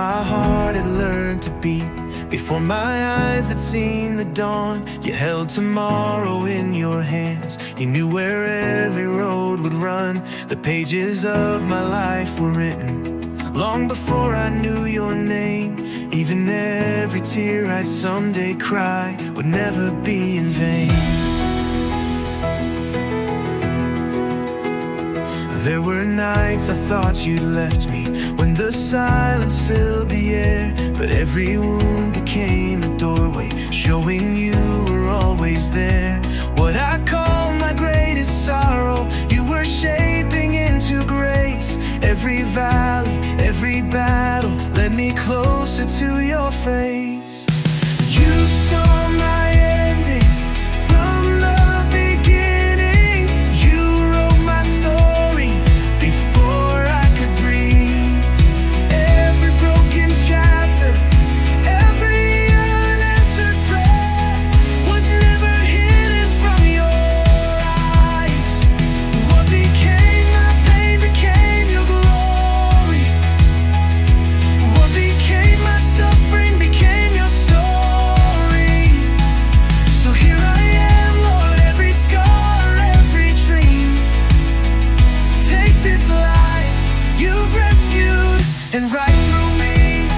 my heart had learned to beat, before my eyes had seen the dawn. You held tomorrow in your hands. You knew where every road would run. The pages of my life were written long before I knew your name. Even every tear I'd someday cry would never be in vain. There were nights I thought you'd left me, when the silence filled the air. But every wound became a doorway, showing you were always there. What I call my greatest sorrow, you were shaping into grace. Every valley, every battle led me closer to your face. You saw my ending from the beginning. You wrote my story before I could breathe. Every broken chapter, every unanswered prayer was never hidden from your eyes. What became my pain became your glory. What became my suffering became your story. So here I am, Lord, every scar, every dream. Take this life you've rescued and write through me.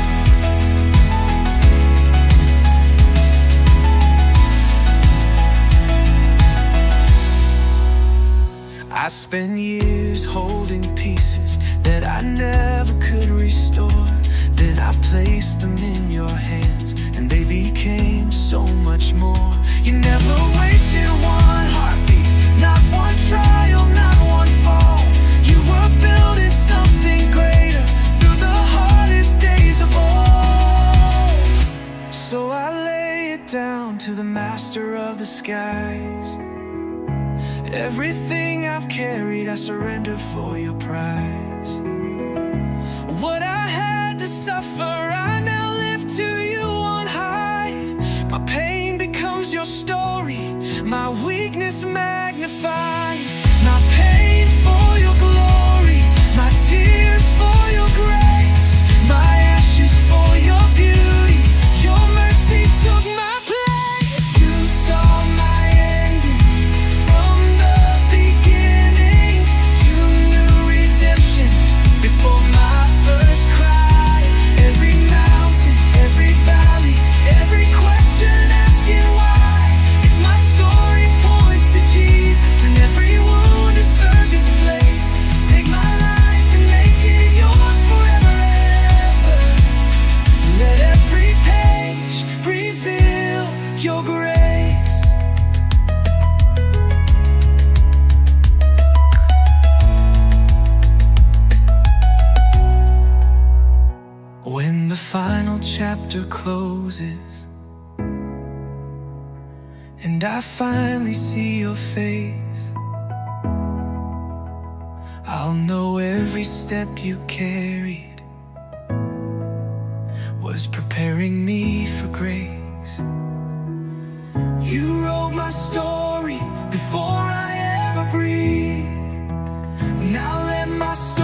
I spent years holding pieces that I never could restore. Then I placed them in your hands, and they became so much more. You never wasted one heartbeat, not one trial, not one fall. You were building something greater through the hardest days of all. So I lay it down to the master of the skies. Everything I've carried, I surrender for your prize. What I had to suffer, I now live to you on high. My pain becomes your story, my weakness magnifies. My pain for your glory, my tears for your grace, my ashes for your beauty. Your mercy took my place. You saw my ending from the beginning. You knew redemption before my first cry. Every mountain, every valley, every question asking why. If my story points to Jesus, then every wound has served its place. Take my life and make it yours forever and ever. Let every page reveal your grace. When the final chapter closes and I finally see your face, I'll know every step you carried was preparing me for grace. You wrote my story before I ever breathed. Now let my story